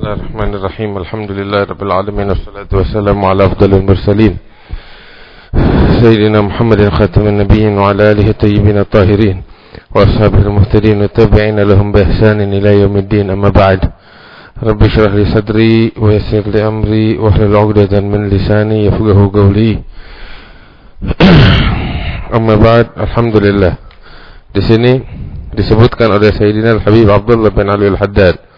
Bismillahirrahmanirrahim. Alhamdulillahirrabbilalamin. Wassalatu wassalamu ala afdalil mursalin Sayyidina Muhammadin khatamin nabiyyin wa ala alihi tayyibin tahirin wa ashabihil muhtadin wa tabi'ina lahum bi ihsanin ila yaumiddin. Amma ba'd. Rabbi shrah li sadri wa yassir li amri wa hlul 'uqdatam min lisani yafqahu qawli. Amma ba'd. Alhamdulillah. Di sini disebutkan oleh Sayyidina Al-Habib Abdullah bin Ali Al-Haddad,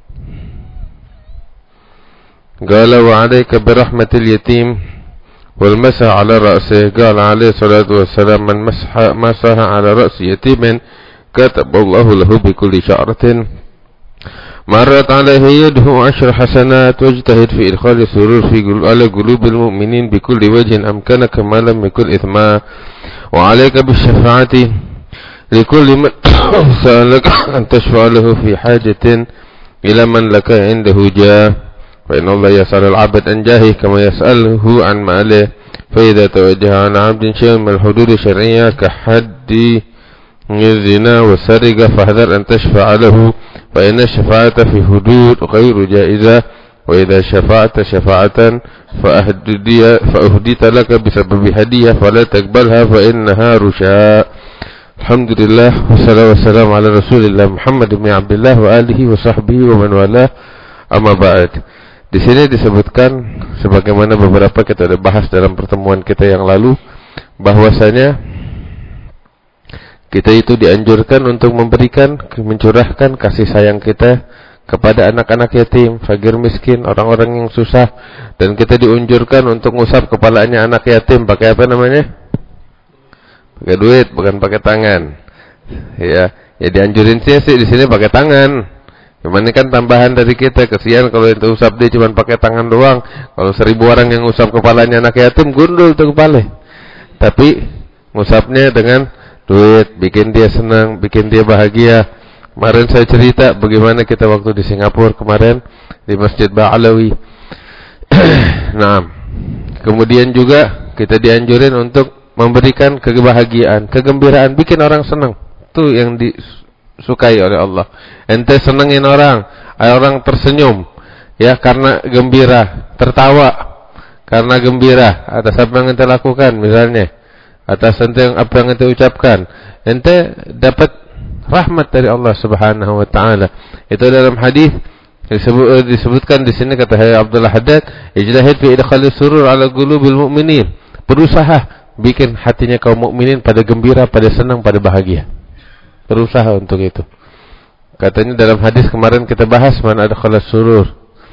قال وعليك برحمة اليتيم والمسح على رأسه. قال عليه الصلاة والسلام من مسح على رأس يتيم كتب الله له بكل شعرة مرت عليه يده 10 حسنات. واجتهد في إدخال السرور على قلوب المؤمنين بكل وجه أمكنك ما لم يكن إثما. وعليك بالشفاعة لكل من سألك أن تشفع له في حاجة إلى من لك عنده جاه. فإن الله يسأل العبد عن جاهه كما يسأله عن ماله. فإذا توجه عن عبد شيء من الحدود الشرعية كحد الزنا والسرقة فاحذر أن تشفع له، فإن الشفاعة في حدود غير جائزة. وإذا شفعت شفاعة فأهديت لك بسبب هدية فلا تقبلها فإنها رشاء. الحمد لله والصلاة والسلام على رسول الله محمد بن عبد الله وآله وصحبه ومن والاه. Amma ba'd. Di sini disebutkan sebagaimana beberapa kita sudah bahas dalam pertemuan kita yang lalu, bahwasanya kita itu dianjurkan untuk memberikan, mencurahkan kasih sayang kita kepada anak-anak yatim, fakir miskin, orang-orang yang susah, dan kita dianjurkan untuk ngusap kepalanya anak yatim pakai apa namanya? Pakai duit, bukan pakai tangan. Ya dianjurin sih di sini pakai tangan. Cuman ini kan tambahan dari kita. Kesian kalau itu usap dia cuma pakai tangan doang. Kalau 1000 orang yang usap kepalanya anak yatim, gundul tuh kepala. Tapi ngusapnya dengan duit, bikin dia senang, bikin dia bahagia. Kemarin saya cerita bagaimana kita waktu di Singapura kemarin di Masjid Ba'alawi. Nah, kemudian juga kita dianjurin untuk memberikan kebahagiaan, kegembiraan, bikin orang senang. Itu yang disukai oleh Allah. Ente senengin orang tersenyum ya karena gembira, tertawa karena gembira atas apa yang ente lakukan, misalnya atas apa yang ente ucapkan, ente dapat rahmat dari Allah Subhanahu wa taala. Itu dalam hadis disebutkan di sini, kata Abdullah Haddad, ijtahid fi idkhalis surur ala qulubil mu'minin. Berusaha bikin hatinya kaum mukminin pada gembira, pada senang, pada bahagia. Berusaha untuk itu. Katanya dalam hadis kemarin kita bahas, man adkhala surur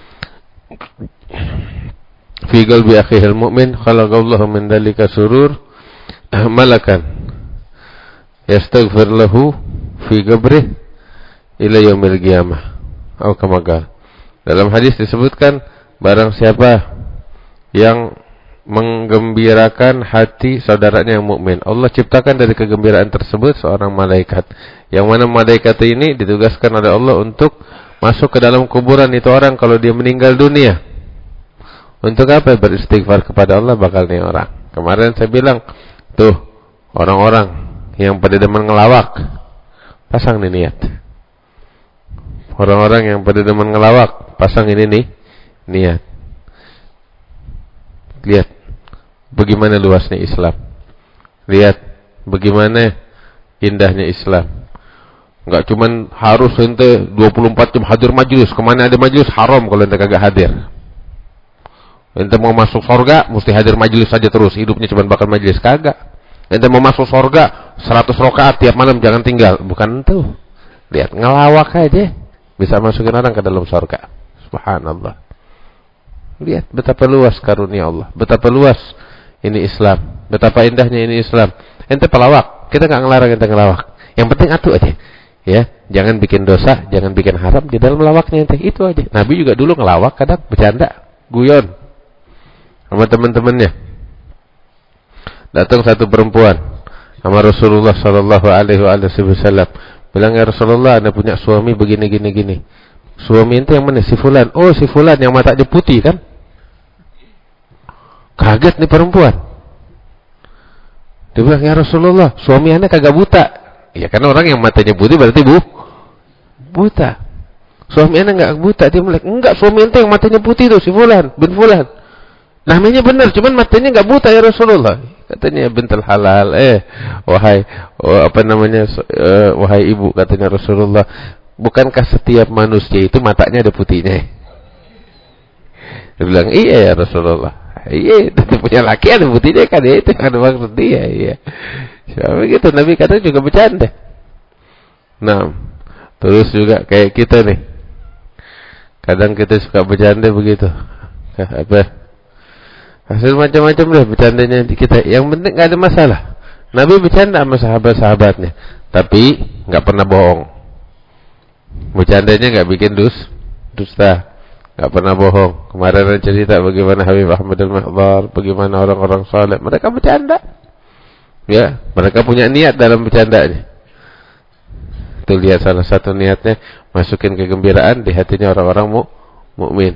fi qalbi akhihil mu'min khalaqallahu min dalika surur malakan yastaghfir lahu fi qabrih ila yaumil qiyamah. Atau kama qala. Dalam hadis disebutkan, barang siapa yang menggembirakan hati saudaranya yang mukmin, Allah ciptakan dari kegembiraan tersebut seorang malaikat, yang mana malaikat ini ditugaskan oleh Allah untuk masuk ke dalam kuburan itu orang kalau dia meninggal dunia. Untuk apa? Beristighfar kepada Allah bakal nih orang. Kemarin saya bilang tuh, orang-orang yang pada demen ngelawak, pasang nih niat. Orang-orang yang pada demen ngelawak, pasang ini nih niat. Lihat bagaimana luasnya Islam. Lihat bagaimana indahnya Islam. Enggak cuman harus ente 24 jam hadir majelis. Kemana ada majelis haram kalau ente kagak hadir. Ente mau masuk surga mesti hadir majelis saja terus. Hidupnya cuma bakal majelis, kagak. Ente mau masuk surga 100 rakaat tiap malam jangan tinggal. Bukan itu. Lihat ngelawak aja bisa masukin orang ke dalam surga. Subhanallah. Lihat betapa luas karunia Allah, betapa luas ini Islam, betapa indahnya ini Islam. Ente pelawak, kita nggak ngelarang ente ngelawak. Yang penting atuh aja, ya. Jangan bikin dosa, jangan bikin haram di dalam melawaknya ente. Itu aja. Nabi juga dulu ngelawak, kadang bercanda, guyon sama teman-temannya. Datang satu perempuan sama Rasulullah Sallallahu Alaihi Wasallam, bilang, ya Rasulullah, anda punya suami begini gini. Suami ente yang mana? Si fulan. Oh, si fulan yang matanya putih kan? Kaget nih perempuan. Dia bilang, ya Rasulullah, suami anda kagak buta. Ya karena orang yang matanya putih berarti buta. Suami anda nggak buta, dia melek. Enggak, suami ente yang matanya putih tuh, si Fulan bin Fulan. Namanya benar, cuman matanya nggak buta ya Rasulullah. Katanya bintul halal. Wahai wahai ibu, katanya Rasulullah, bukankah setiap manusia itu matanya ada putihnya? Dia bilang, iya ya Rasulullah. Iya, itu punya laki ada putihnya kan, ya itu ada maksud dia. Iya. Begitu Nabi kata juga bercanda. Nah, terus juga kayak kita nih. Kadang kita suka bercanda begitu. Apa? Hasil macam-macam deh bercandanya di kita. Yang penting nggak ada masalah. Nabi bercanda sama sahabat-sahabatnya, tapi nggak pernah bohong. Bercandanya nggak bikin dusta, nggak pernah bohong. Kemarin ada cerita bagaimana Habib Ahmad al-Mahdhar, bagaimana orang-orang saleh, mereka bercanda. Ya, mereka punya niat dalam bercandanya. Tuh lihat salah satu niatnya, masukin kegembiraan di hatinya orang-orang mukmin.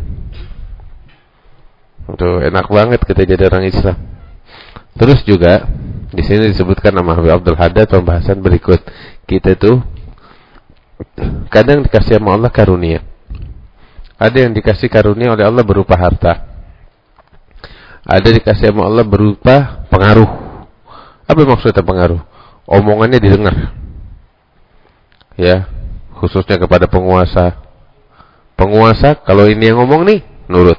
Tuh enak banget kita jadi orang Islam. Terus juga di sini disebutkan nama Habib Abdul Haddad pembahasan berikut. Kita tuh kadang dikasih sama Allah karunia. Ada yang dikasih karunia oleh Allah berupa harta. Ada dikasih sama Allah berupa pengaruh. Apa maksudnya pengaruh? Omongannya didengar. Ya, khususnya kepada penguasa. Penguasa kalau ini yang ngomong nih, nurut.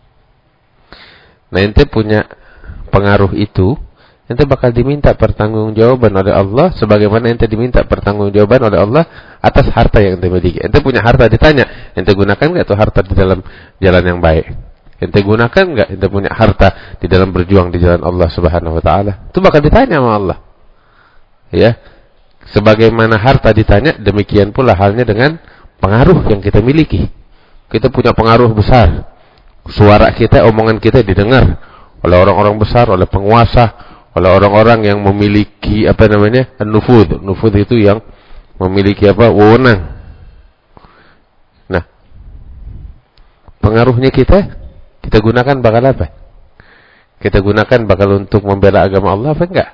Nah, ente punya pengaruh itu, ente bakal diminta pertanggungjawaban oleh Allah sebagaimana ente diminta pertanggungjawaban oleh Allah atas harta yang ente miliki. Ente punya harta ditanya, ente gunakan enggak tuh harta di dalam jalan yang baik? Ente gunakan enggak ente punya harta di dalam berjuang di jalan Allah Subhanahu wa taala? Itu bakal ditanya sama Allah. Ya. Sebagaimana harta ditanya, demikian pula halnya dengan pengaruh yang kita miliki. Kita punya pengaruh besar. Suara kita, omongan kita didengar oleh orang-orang besar, oleh penguasa, oleh orang-orang yang memiliki nufud. Nufud itu yang memiliki wewenang. Nah, pengaruhnya kita gunakan bakal apa? Kita gunakan bakal untuk membela agama Allah apa enggak?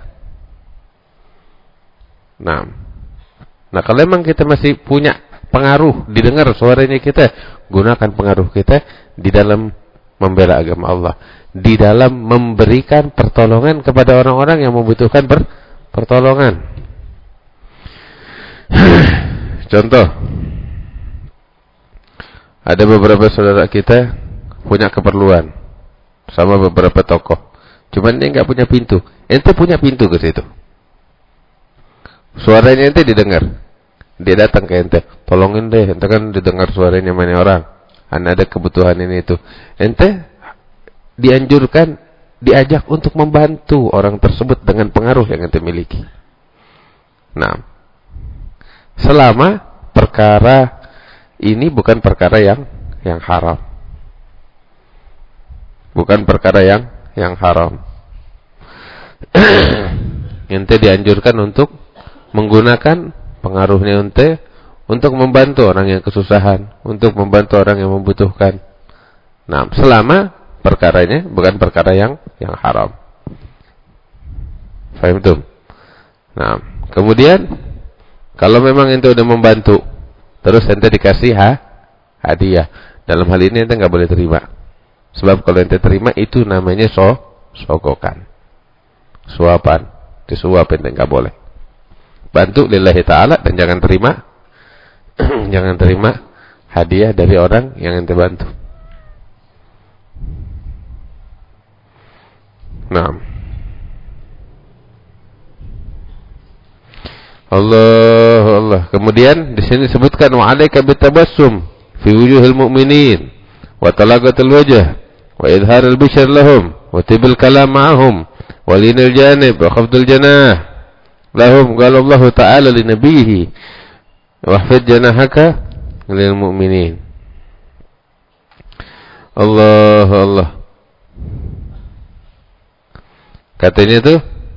Nah, kalau memang kita masih punya pengaruh, didengar suaranya kita, gunakan pengaruh kita di dalam membela agama Allah, di dalam memberikan pertolongan kepada orang-orang yang membutuhkan pertolongan. Contoh, ada beberapa saudara kita punya keperluan sama beberapa tokoh, cuman dia nggak punya pintu. Ente punya pintu ke situ. Suaranya ente didengar. Dia datang ke ente, tolongin deh, ente kan didengar suaranya mana orang. Anda ada kebutuhan ini itu. Ente dianjurkan, diajak untuk membantu orang tersebut dengan pengaruh yang ente miliki. Nah, selama perkara ini bukan perkara yang haram. Bukan perkara yang haram. Ente dianjurkan untuk menggunakan pengaruhnya ente untuk membantu orang yang kesusahan, untuk membantu orang yang membutuhkan. Nah, selama perkaranya bukan perkara yang haram. Paham tuh? Nah, kemudian kalau memang ente udah membantu, terus ente dikasih hadiah, dalam hal ini ente nggak boleh terima. Sebab kalau ente terima itu namanya sogokan, suapan, disuap ente nggak boleh. Bantu lillahi ta'ala dan jangan terima hadiah dari orang yang ente bantu. Nah, Allah. Kemudian di sini disebutkan wa 'alaika bitabassum fi wujuhil mu'minin wa talaqatul wajh wa idharul bishr lahum wa tibil kalam ma'ahum wa linil janib wa khafdul janah lahum. Qala Allah Ta'ala li nabiyhi wahfid janahaka lil mu'minin. Allah. Katanya tuh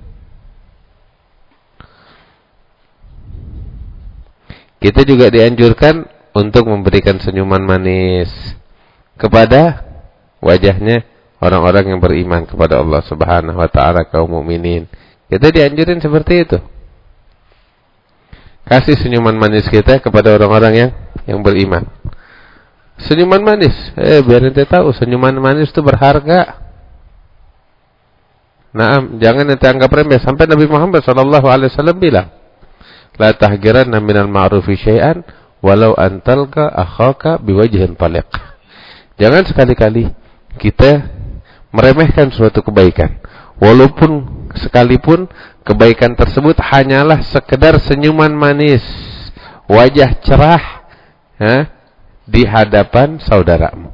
kita juga dianjurkan untuk memberikan senyuman manis kepada wajahnya orang-orang yang beriman kepada Allah Subhanahu wa taala, kaum mukminin. Kita dianjurin seperti itu. Kasih senyuman manis kita kepada orang-orang yang beriman. Senyuman manis. Biar ente tahu senyuman manis itu berharga. Nah, jangan ente anggap remeh. Sampai Nabi Muhammad SAW bilang, la tahgiranna minal ma'rufi syai'an walau antalka akhaka biwajhin taliq. Jangan sekali-kali kita meremehkan suatu kebaikan, walaupun sekalipun kebaikan tersebut hanyalah sekedar senyuman manis, wajah cerah di hadapan saudaramu.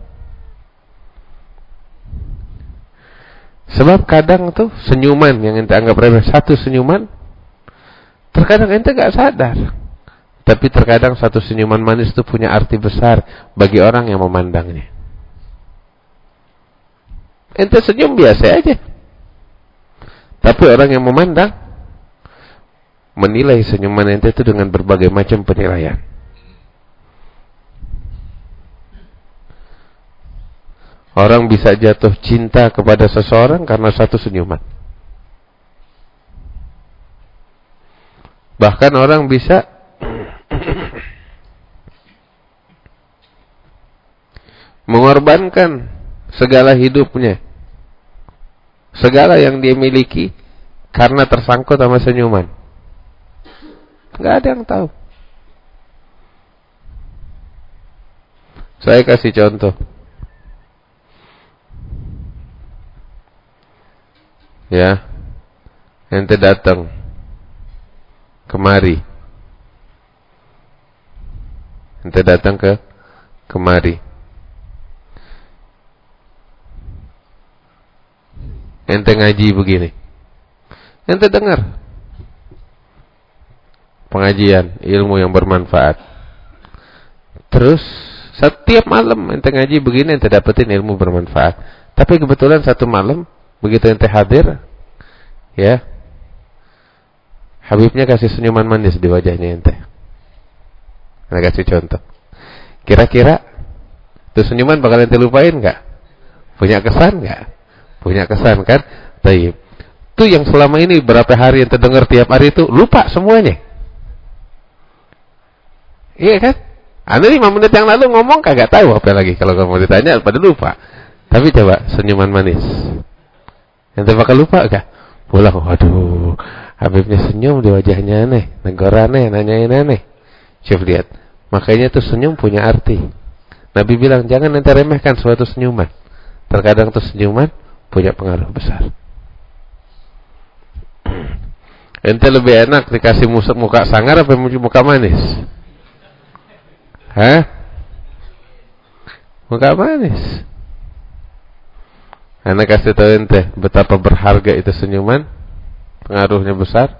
Sebab kadang tuh senyuman yang ente anggap remeh, satu senyuman, terkadang ente gak sadar, tapi terkadang satu senyuman manis itu punya arti besar bagi orang yang memandangnya. Ente senyum biasa aja, tapi orang yang memandang menilai senyuman ente itu dengan berbagai macam penilaian. Orang bisa jatuh cinta kepada seseorang karena satu senyuman. Bahkan orang bisa mengorbankan segala hidupnya, segala yang dia miliki, karena tersangkut sama senyuman. Gak ada yang tahu. Saya kasih contoh. Ya, ente datang kemari. Ente datang kemari. Ente ngaji begini. Ente dengar pengajian, ilmu yang bermanfaat. Terus setiap malam ente ngaji begini, ente dapetin ilmu bermanfaat. Tapi kebetulan satu malam begitu ente hadir, ya, Habibnya kasih senyuman manis di wajahnya ente. Saya kasih contoh. Kira-kira itu senyuman bakal ente lupain nggak? Punya kesan nggak? Punya kesan kan? Taib. Itu yang selama ini berapa hari ente dengar tiap hari itu lupa semuanya. Iya kan? Anda 5 menit yang lalu ngomong kagak tahu apa lagi, kalau kamu ditanya pada lupa. Tapi coba senyuman manis. Ente bakal lupa gak? Pulang, waduh, Habibnya senyum di wajahnya aneh, negor aneh, nanyain aneh. Coba lihat. Makanya tuh senyum punya arti. Nabi bilang jangan ente remehkan suatu senyuman. Terkadang tuh senyuman punya pengaruh besar. Ente lebih enak dikasih muka sangar apa muka manis? Hah? Muka manis. Anak kasih tahu ente betapa berharga itu senyuman, pengaruhnya besar.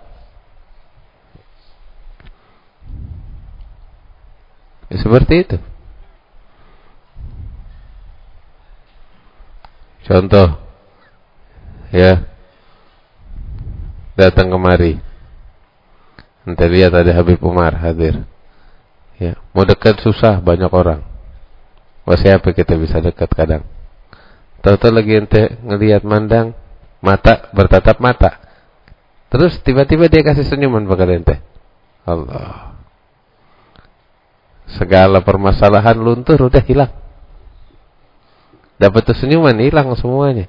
Ya, seperti itu. Contoh, ya, datang kemari, ente lihat ada Habib Umar hadir. Ya, mau dekat susah, banyak orang. Wah, siapa kita bisa dekat kadang? Tahu-tahu lagi ente ngelihat mandang, mata bertatap mata. Terus tiba-tiba dia kasih senyuman pada ente. Allah. Segala permasalahan luntur udah hilang. Dapat senyuman hilang semuanya.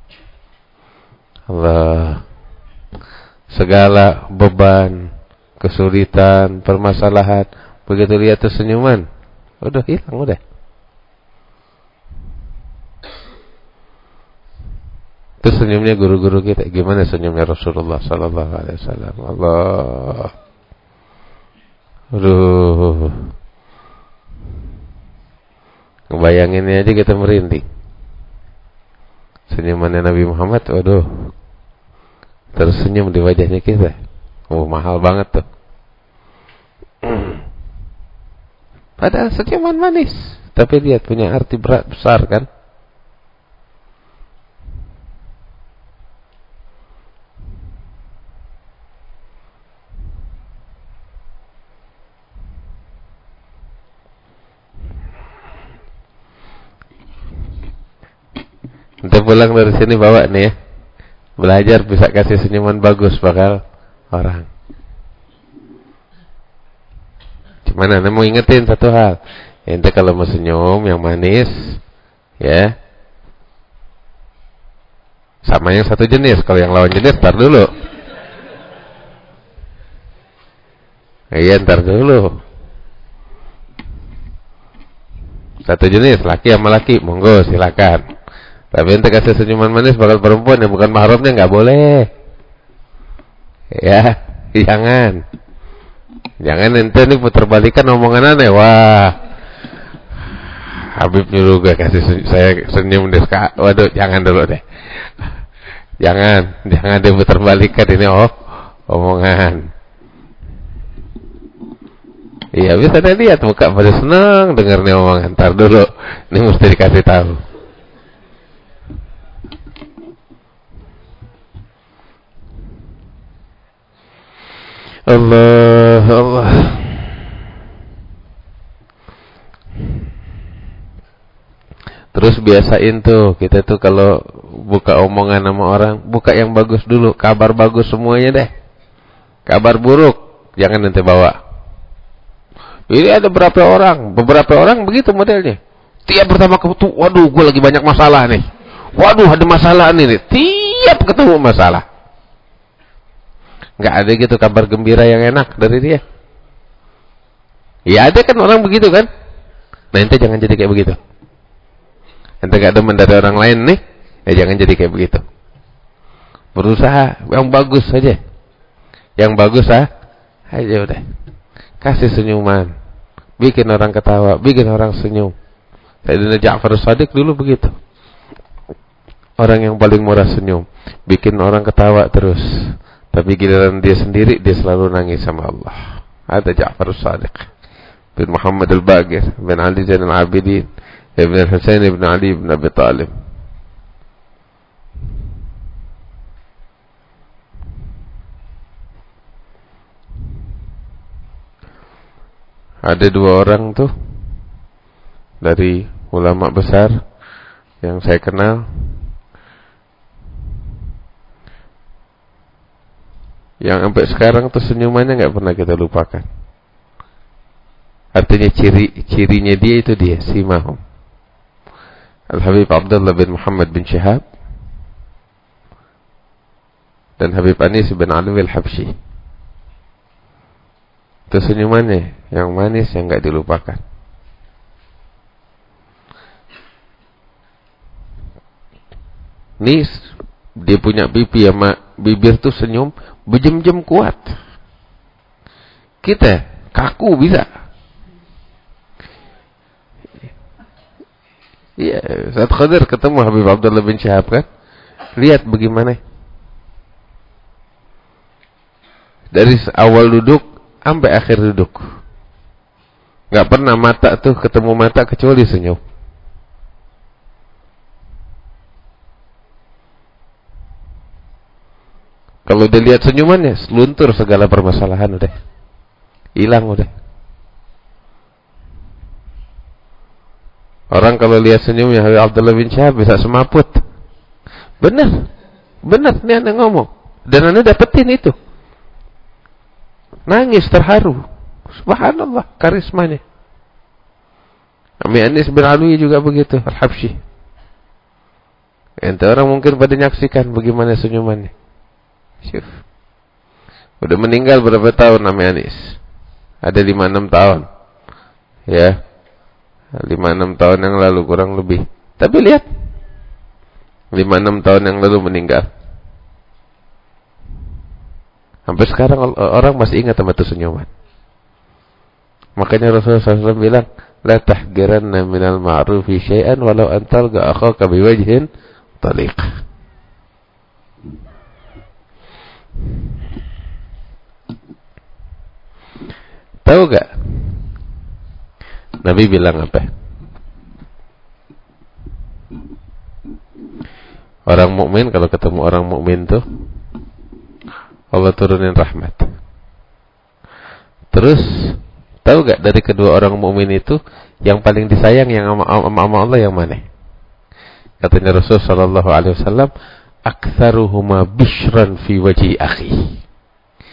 Allah. Segala beban, kesulitan, permasalahan, begitu lihat senyuman, udah hilang udah. Itu senyumnya guru-guru kita. Gimana senyumnya Rasulullah sallallahu alaihi wasallam? Allah. Aduh. Ngebayanginnya aja kita merinding. Senyumannya Nabi Muhammad, waduh. Tersenyum di wajahnya kita. Oh, mahal banget tuh. Padahal senyuman manis, tapi lihat punya arti berat besar kan? Nanti pulang dari sini bawa nih ya, belajar bisa kasih senyuman bagus bakal orang. Cuman Anda mau ingetin satu hal, Ente kalau mau senyum yang manis, ya, sama yang satu jenis. Kalau yang lawan jenis, ntar dulu. Iya, ntar dulu. Satu jenis, laki sama laki, monggo silakan. Tapi ente kasih senyuman manis bakal perempuan yang bukan mahramnya, nggak boleh. Ya, jangan ente nih putar balikan omongan aneh. Wah, Habib nyuruh gue kasih saya senyum deh. Waduh, jangan dulu deh. Jangan diputar balikan ini omongan. Iya, bisa deh lihat muka pada senang denger nih omongan. Ntar dulu, ini mesti dikasih tahu. Allah. Terus biasain tuh, kita tuh kalau buka omongan sama orang, buka yang bagus dulu, kabar bagus semuanya deh. Kabar buruk jangan nanti bawa. Ini ada beberapa orang begitu modelnya. Tiap pertama ketemu, waduh, gue lagi banyak masalah nih. Waduh, ada masalah nih. Tiap ketemu masalah. Nggak ada gitu kabar gembira yang enak dari dia. Ya ada kan orang begitu kan. Nah ente jangan jadi kayak begitu. Ente gak demen dari orang lain nih, ya jangan jadi kayak begitu. Berusaha yang bagus saja. Yang bagus aja udah. Kasih senyuman, bikin orang ketawa, bikin orang senyum. Sayyidina Ja'far As-Shadiq dulu begitu. Orang yang paling murah senyum, bikin orang ketawa terus. Tapi giliran dia sendiri, dia selalu nangis sama Allah. Ada Ja'far As-Shadiq bin Muhammad Al-Baqir bin Ali Zainal Abidin bin Al-Husain bin Ali bin Abi Talib. Ada dua orang tuh dari ulama besar yang saya kenal, yang sampai sekarang tuh senyumannya nggak pernah kita lupakan. Artinya cirinya dia itu dia, simahum. Al-Habib Abdullah bin Muhammad bin Syihab dan Habib Anis bin Alwi Al-Habsyi. Itu senyumannya yang manis yang gak dilupakan. Nis dia punya pipi sama bibir tuh senyum berjam-jam kuat. Kita kaku bisa. Iya, saat Khadir ketemu Habib Abdullah bin Syihab kan, lihat bagaimana dari awal duduk sampai akhir duduk, nggak pernah mata tuh ketemu mata kecuali senyum. Kalau dilihat senyumannya, seluntur segala permasalahan udah hilang udah. Orang kalau lihat senyumnya Habib Abdullah bin Syihab bisa semaput. Benar, ini anda ngomong dan anda dapetin itu. Nangis terharu. Subhanallah karismanya. Ami Anis bin Alwi juga begitu, Al-Habsyi. Ente orang mungkin pada nyaksikan bagaimana senyumannya. Syuf. Udah meninggal berapa tahun Ami Anis? Ada 5-6 tahun. Ya. 5-6 tahun yang lalu kurang lebih. Tapi lihat 5-6 tahun yang lalu meninggal. Sampai sekarang orang masih ingat sama itu senyuman. Makanya Rasulullah SAW bilang, la tahgiranna minal ma'rufi syai'an walau an talqa akhaka biwajhin taliq. Tahu gak Nabi bilang apa? Orang mukmin kalau ketemu orang mukmin tuh Allah turunin rahmat. Terus tahu gak dari kedua orang mukmin itu yang paling disayang yang sama Allah yang mana? Katanya Rasulullah sallallahu alaihi wasallam, aktsaruhuma bishran fi wajhi akhi.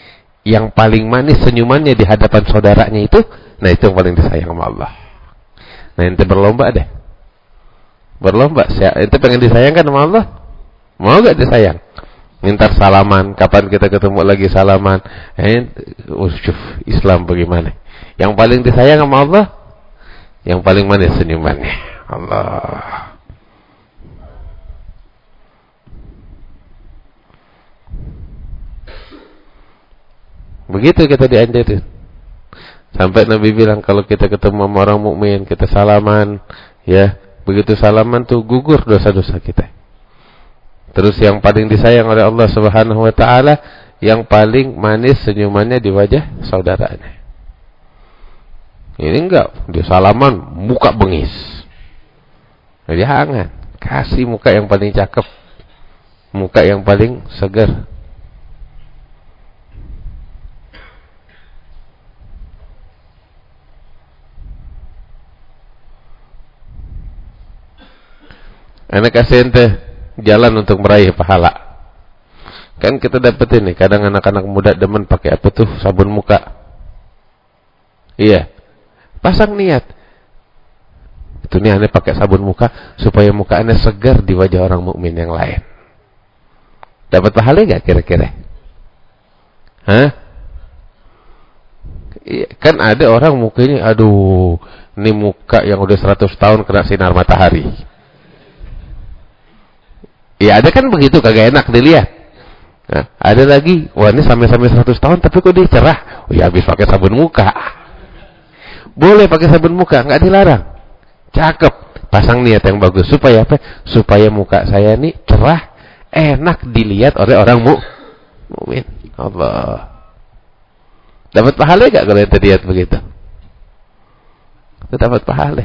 Yang paling manis senyumannya di hadapan saudaranya itu, nah itu yang paling disayang sama Allah. Nah, ente berlomba deh. Berlomba. Ente pengen disayangkan sama Allah? Mau gak disayang? Minta salaman. Kapan kita ketemu lagi salaman? Islam bagaimana? Yang paling disayang sama Allah? Yang paling manis senyumannya. Allah. Begitu kita dianjurin. Sampai Nabi bilang kalau kita ketemu sama orang mukmin, kita salaman, ya, begitu salaman tuh gugur dosa-dosa kita. Terus yang paling disayang oleh Allah Subhanahu wa taala, yang paling manis senyumannya di wajah saudaranya. Ini enggak, dia salaman muka bengis. Jangan, kasih muka yang paling cakep, muka yang paling segar. Anak kasih ente jalan untuk meraih pahala. Kan kita dapetin nih, kadang anak-anak muda demen pakai apa tuh, sabun muka. Iya, pasang niat. Itu nih aneh pakai sabun muka supaya muka aneh segar di wajah orang mukmin yang lain. Dapat pahala gak kira-kira? Hah? Iya, kan ada orang mukanya, aduh, ini muka yang udah 100 tahun kena sinar matahari. Ya ada kan begitu, kagak enak dilihat. Nah, ada lagi, wah ini sampai 100 tahun tapi kok dia cerah. Oh ya habis pakai sabun muka. Boleh pakai sabun muka, enggak dilarang. Cakep, pasang niat yang bagus supaya apa? Supaya muka saya ini cerah, enak dilihat oleh orang mukmin. Allah. Dapat pahala enggak kalau ente lihat begitu? Dapat pahala.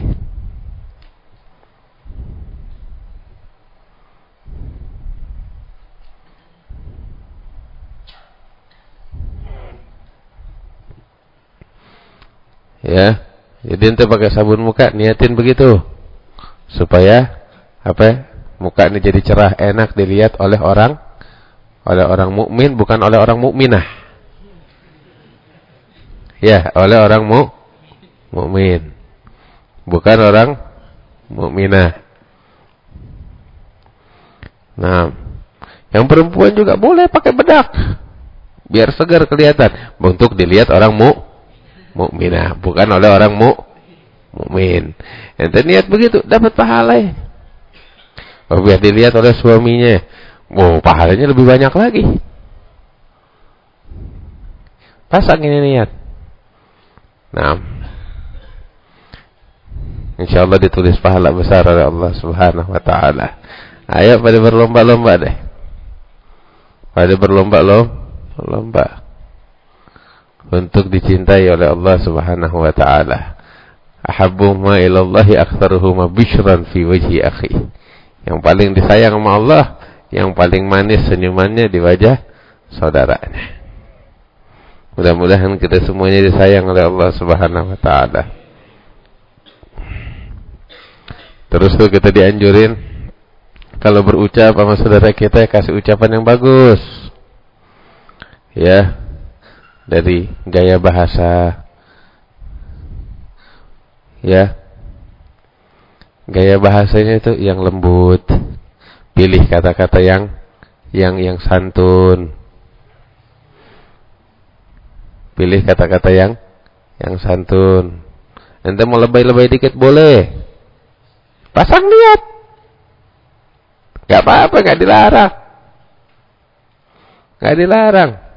Ya, jadi ente pakai sabun muka, niatin begitu supaya apa? Muka ini jadi cerah, enak dilihat oleh orang mukmin, bukan oleh orang mukminah. Ya, oleh orang mukmin, bukan orang mukminah. Nah, yang perempuan juga boleh pakai bedak, biar segar kelihatan, untuk dilihat orang mukminah, bukan oleh orang mukmin. Ente niat begitu, dapat pahala. Oh, biar dilihat oleh suaminya. Oh, pahalanya lebih banyak lagi. Pasang ini niat. Nah, insyaallah ditulis pahala besar oleh Allah Subhanahu wa taala. Ayo pada berlomba-lomba deh. Pada berlomba-lomba untuk dicintai oleh Allah Subhanahu wa taala. Ahabbu ma ilallahi aktsaruhuma bisyran fi wajhi akhi. Yang paling disayang sama Allah, yang paling manis senyumannya di wajah saudaranya. Mudah-mudahan kita semuanya disayang oleh Allah Subhanahu wa taala. Terus tuh kita dianjurin kalau berucap sama saudara kita, kasih ucapan yang bagus. Ya. Dari gaya bahasa, ya, gaya bahasanya itu yang lembut, pilih kata-kata yang santun, pilih kata-kata yang santun. Ente mau lebay-lebay dikit boleh, pasang niat, gak apa-apa, gak dilarang.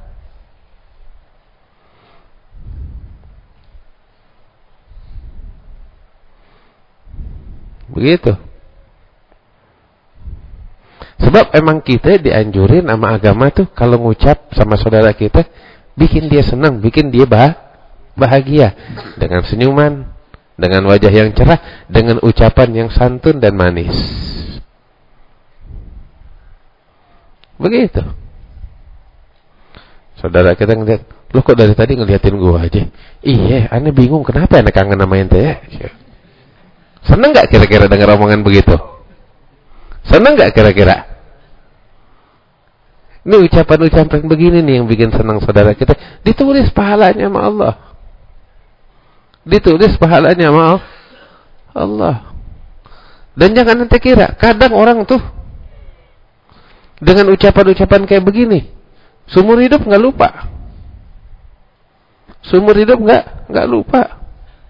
Begitu. Sebab emang kita dianjurin sama agama tuh kalau ngucap sama saudara kita, bikin dia senang, bikin dia bahagia dengan senyuman, dengan wajah yang cerah, dengan ucapan yang santun dan manis. Begitu. Saudara kita ngeliat, lu kok dari tadi ngeliatin gua aja? Iya, aneh bingung kenapa aneh kangen sama ente ya? Senang gak kira-kira dengar omongan begitu? Senang gak kira-kira? Ini ucapan-ucapan begini nih yang bikin senang saudara kita. Ditulis pahalanya sama Allah. Ditulis pahalanya sama Allah. Dan jangan nanti kira, kadang orang tuh dengan ucapan-ucapan kayak begini, seumur hidup nggak lupa. Seumur hidup nggak lupa.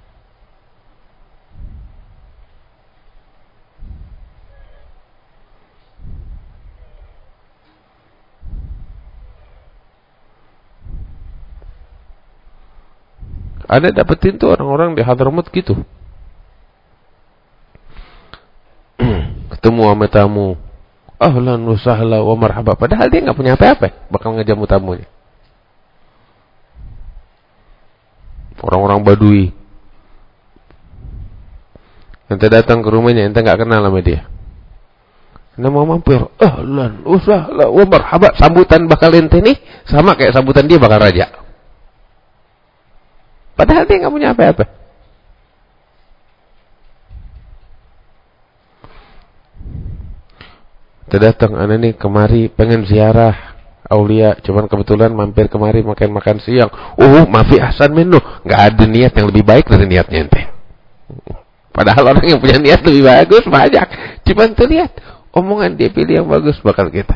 Ada dapetin tuh orang-orang di Hadramaut gitu. Ketemu sama tamu, ahlan wa sahla wa marhaba, padahal dia nggak punya apa-apa, bakal ngejamu tamunya. Orang-orang Badui, ente datang ke rumahnya, ente nggak kenal sama dia, ente mau mampir, ahlan wa sahla wa marhaba, sambutan bakal ente nih sama kayak sambutan dia bakal raja, padahal dia nggak punya apa-apa. Terdatang anak nih kemari pengen ziarah aulia, cuman kebetulan mampir kemari makan siang. Mafi Hasan menu, nggak ada niat yang lebih baik dari niatnya ente. Padahal orang yang punya niat lebih bagus banyak. Cuman tuh lihat omongan dia pilih yang bagus bakal kita.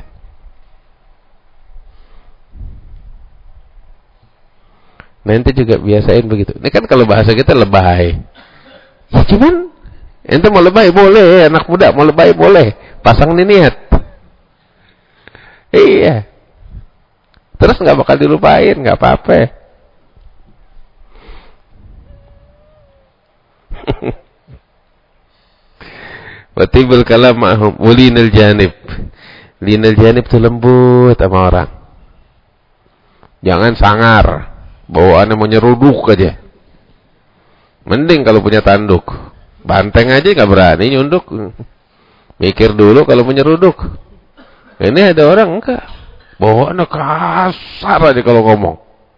Nanti juga biasain begitu. Ini kan kalau bahasa kita lebay. Ya cuman ente mau lebay boleh, anak muda mau lebay boleh. Pasang nih niat. Iya. Terus nggak bakal dilupain, nggak apa-apa. Watibul kalam ma'hum ulinal janib. Linal janib itu lembut sama orang. Jangan sangar. Bawaannya mau nyeruduk aja. Mending kalau punya tanduk. Banteng aja nggak berani nyunduk. Mikir dulu kalau menyeruduk. Ini ada orang enggak. Bawaannya kasar aja kalau ngomong.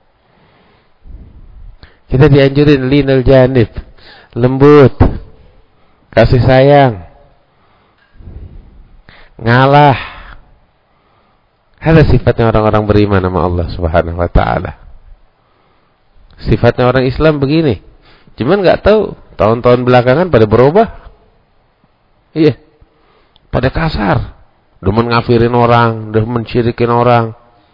Kita dianjurin linal janib. Lembut. Kasih sayang. Ngalah. Ada sifatnya orang-orang beriman sama Allah Subhanahu wa taala. Sifatnya orang Islam begini. Cuman enggak tahu tahun-tahun belakangan pada berubah. Iya. Pada kasar, demen ngafirin orang, demen syirikin orang.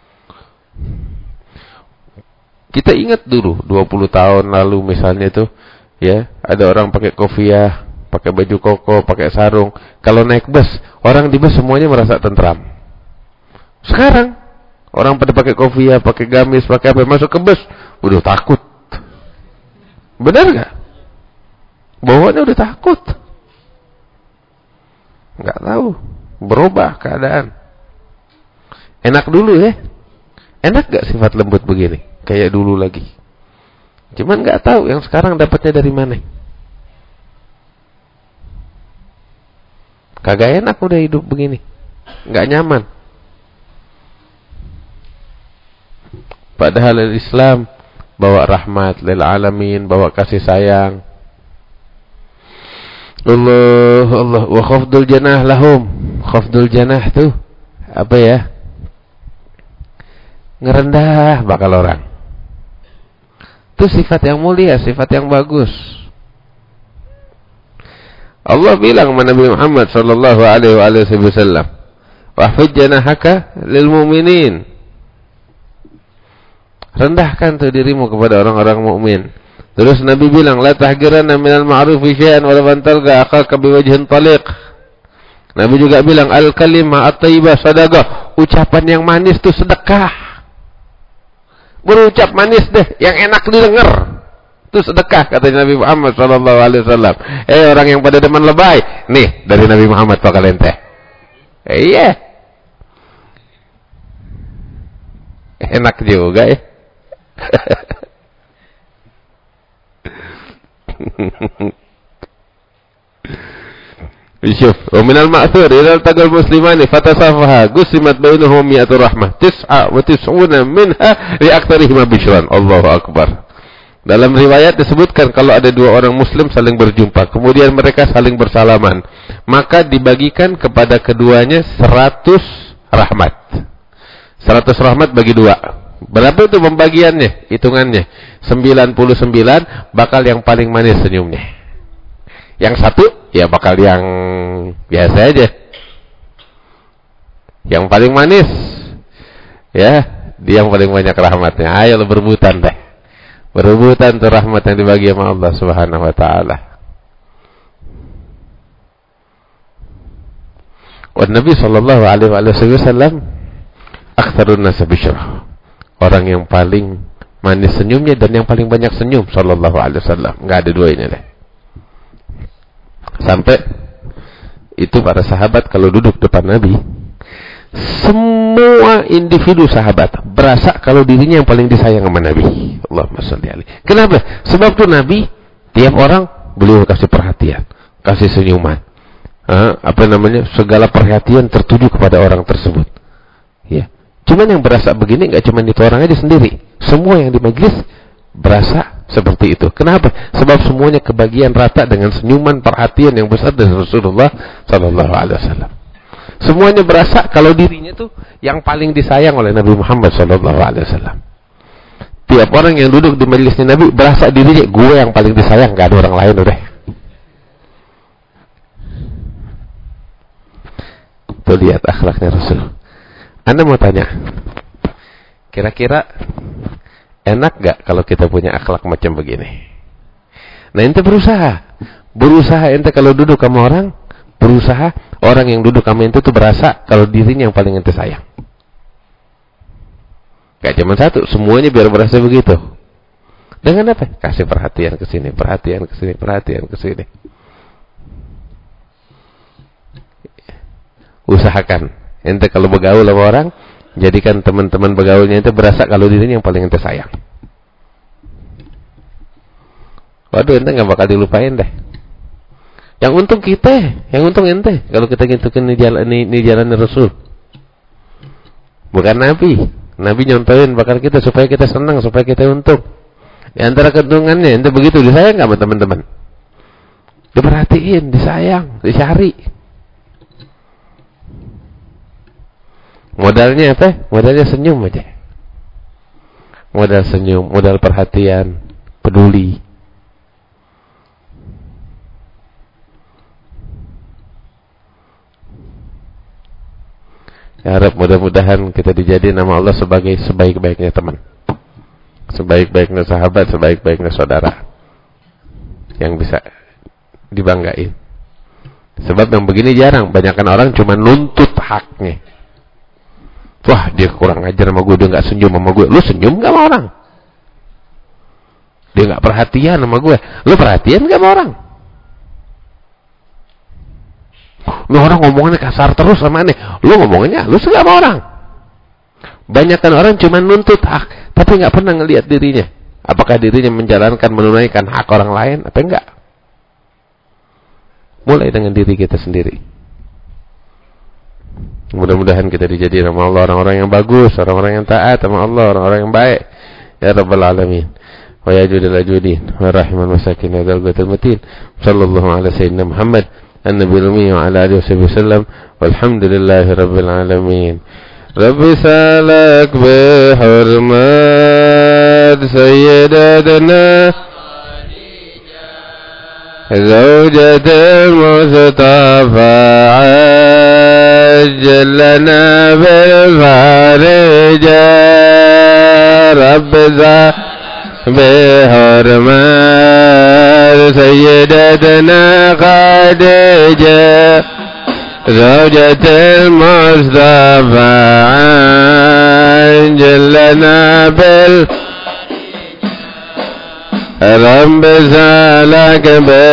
Kita ingat dulu 20 tahun lalu misalnya itu, ya, ada orang pakai kopiah, pakai baju koko, pakai sarung. Kalau naik bus, orang di bus semuanya merasa tentram. Sekarang orang pada pakai kopiah, pakai gamis, pakai apa, masuk ke bus, udah takut. Benar nggak? Bawaannya udah takut. Nggak tahu, berubah keadaan. Enak dulu ya. Enak gak sifat lembut begini? Kayak dulu lagi. Cuman nggak tahu yang sekarang dapatnya dari mana. Kagak enak udah hidup begini. Nggak nyaman. Padahal Islam bawa rahmat lil alamin, bawa kasih sayang. Allah wa khafdul janah lahum. Khafdul janah tuh apa ya? Ngerendah bakal orang. Itu sifat yang mulia, sifat yang bagus. Allah bilang kepada Nabi Muhammad sallallahu alaihi wasallam, "Wahfid janahaka lil mu'minin." Rendahkan tuh dirimu kepada orang-orang mukmin. Terus Nabi bilang, la tahqiranna minal ma'rufi syai'an wa la talqa akhaka biwajhin taliq. Nabi juga bilang, al-kalimah at-thayyibah sadaqah. Ucapan yang manis itu sedekah. Berucap manis deh, yang enak didengar. Itu sedekah kata Nabi Muhammad sallallahu alaihi wasallam. Orang yang pada demen lebay, nih dari Nabi Muhammad bakal ente. Iya. Enak juga ya. Syuf, wa minal ma'thur idza taqal muslimani fatasafaha gusimat bainahum mi'atu rahmah 99 minha li aktsarihima bishran. Allahu akbar. Dalam riwayat disebutkan kalau ada dua orang muslim saling berjumpa, kemudian mereka saling bersalaman, maka dibagikan kepada keduanya 100 rahmat. 100 rahmat bagi dua. Berapa itu pembagiannya? Hitungannya 99 bakal yang paling manis senyumnya. Yang satu ya bakal yang biasa aja. Yang paling manis ya, dia yang paling banyak rahmatnya. Ayo berebutan deh. Berebutan tuh rahmat yang dibagi sama Allah Subhanahu wa taala. Wa Nabi sallallahu alaihi wasallam aktsarun nas bisyarah. Orang yang paling manis senyumnya dan yang paling banyak senyum sallallahu alaihi wasallam. Enggak ada dua ini deh. Sampai itu para sahabat kalau duduk depan Nabi, semua individu sahabat berasa kalau dirinya yang paling disayang sama Nabi. Allahumma shalli alaihi. Kenapa? Sebab tuh Nabi tiap orang beliau kasih perhatian, kasih senyuman. Segala perhatian tertuju kepada orang tersebut. Ya. Cuman yang berasa begini enggak cuma itu orang aja sendiri. Semua yang di majelis berasa seperti itu. Kenapa? Sebab semuanya kebagian rata dengan senyuman perhatian yang besar dari Rasulullah sallallahu alaihi wasallam. Semuanya berasa kalau dirinya tuh yang paling disayang oleh Nabi Muhammad sallallahu alaihi wasallam. Tiap orang yang duduk di majelisnya Nabi berasa dirinya gue yang paling disayang, enggak ada orang lain udah. Tuh lihat akhlaknya Rasul. Anda mau tanya, kira-kira enak gak kalau kita punya akhlak macam begini? Nah, ente berusaha ente kalau duduk sama orang, berusaha orang yang duduk sama ente tuh berasa kalau dirinya yang paling ente sayang. Gak cuma satu, semuanya biar berasa begitu. Dengan apa? Kasih perhatian ke sini, perhatian ke sini, perhatian ke sini. Usahakan ente kalau bergaul sama orang, jadikan teman-teman bergaulnya ente berasa kalau dirinya yang paling ente sayang. Waduh, ente gak bakal dilupain deh. Yang untung kita, yang untung ente kalau kita ngitukin ini jalan Rasul. Bukan Nabi. Nabi nyontohin bakal kita supaya kita senang, supaya kita untung. Di antara keuntungannya ente begitu disayang gak sama teman-teman? Diperhatiin, disayang, dicari. Modalnya apa? Modalnya senyum aja. Modal senyum, modal perhatian, peduli. Ya harap mudah-mudahan kita dijadiin nama Allah sebagai sebaik-baiknya teman, sebaik-baiknya sahabat, sebaik-baiknya saudara yang bisa dibanggain. Sebab yang begini jarang. Banyakan orang cuma nuntut haknya. Wah, dia kurang ajar sama gue, dia gak senyum sama gue. Lu senyum gak sama orang? Dia gak perhatian sama gue. Lu perhatian gak sama orang? Ini orang ngomongnya kasar terus sama aneh. Lu ngomongnya halus gak sama orang? Banyakan orang cuma nuntut hak, tapi gak pernah ngelihat dirinya. Apakah dirinya menjalankan, menunaikan hak orang lain, apa enggak? Mulai dengan diri kita sendiri. Mudah-mudahan kita dijadikan sama Allah orang-orang yang bagus, orang-orang yang taat sama Allah, orang-orang yang baik. Ya Rabbal Alamin. Wa ya judil ajudin, wa rahiman masakin, wa dalgatul matin. Sallallahu ala sayyidina Muhammad, an-nabiyil ummi wa ala alihi wasallam. Walhamdulillahi Rabbil Alamin. Rabbi salak bihurmat sayyidatuna زوجة المصطفى عجل لنا بالفارجة رب بحرمات سيدتنا خديجة زوجة المصطفى عجل لنا بالفارجة رب سالك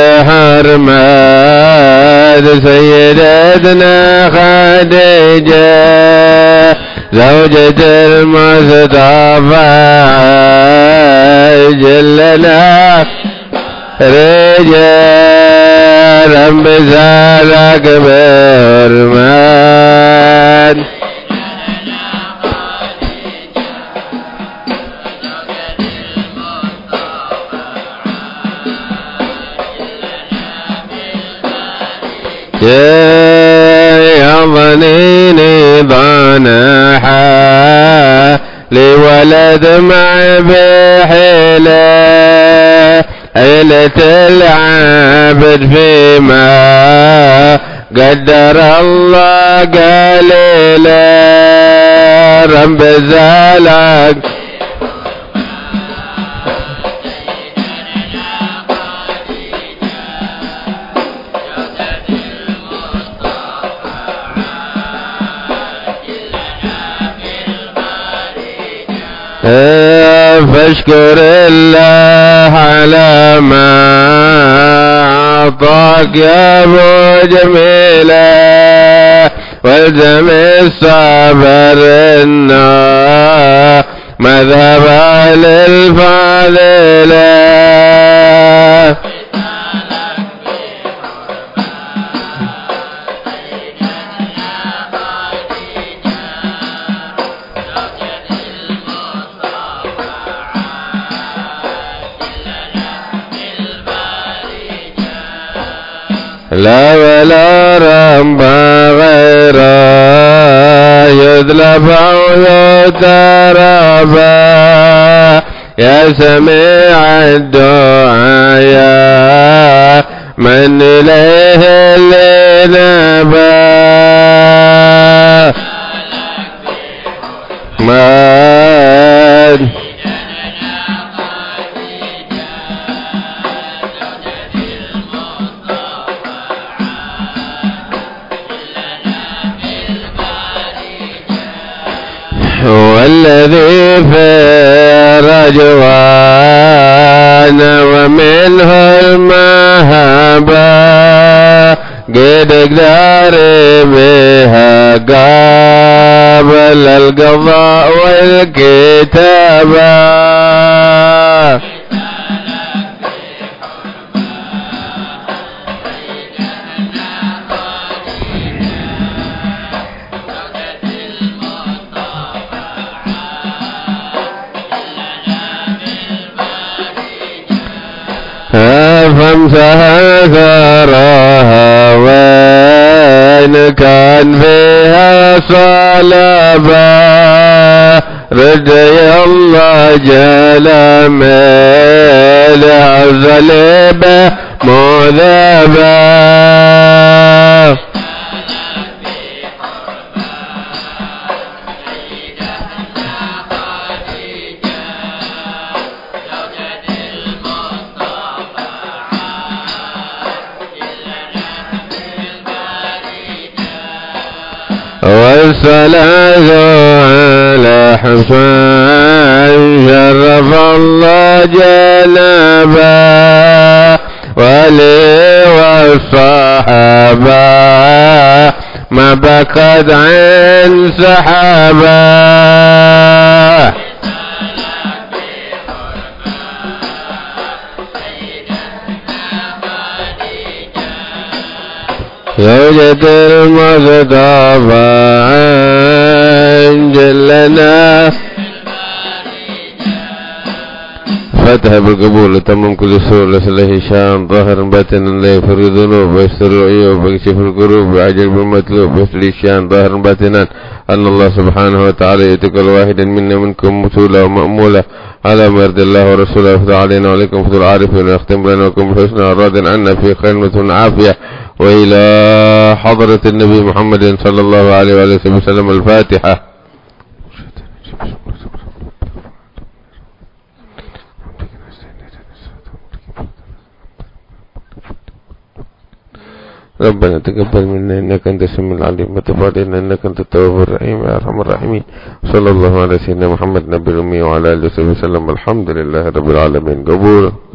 بحرمات سيدتنا خديجة زوجة المصطفى جلنا رجال رب سالك بحرمات يا ظنيني ضنحا لولد مع بحلا عيلة العبد زد فيما قدر الله قليلا رب زالك فاشكر الله على ما أعطاك يا أبو جميلة والزم الصبر إنه مذهب للفاضلة لا ولا رب غيره يذلب أو يتربى يا سميع الدعاء يا من إليه الإنابة والذي في رجوان ومنه المهبة قد اقدر بها قابل القضاء والكتابة فامسح ثراها وين كان فيها صلبة رضي الله جل ميل عزلبة مذبة والصلاة على حسين شرف الله جنابه ولي والصحابة ما بكت عن سحابة زوجة المصطفى أنجلنا فتح بالقبول تمم كل سور لسله شان ظاهر باطنا لا يفر ذنوب ويستر العيوب ويكشف الكروب ويعجل بالمطلوب ويسلي الشان ظاهر باطنا أن الله سبحانه وتعالى يتقل واحدا منا منكم مسؤولا ومأمولا على ما يرضي الله ورسوله يفتح علينا وعليكم فتح العارفين ويختم لنا وكم بالحسنى والراض عنا في خير عافية وإلى حضرة النبي محمد صلى الله عليه وآله وسلم الفاتحة. ربنا تقبل منا إنك أنت السميع العليم وتب علينا إنك أنت التواب الرحيم يا أرحم الراحمين. صلى الله على سيدنا محمد نبي الأمي وعلى آله وصحبه وسلم. الحمد لله رب العالمين. قبول.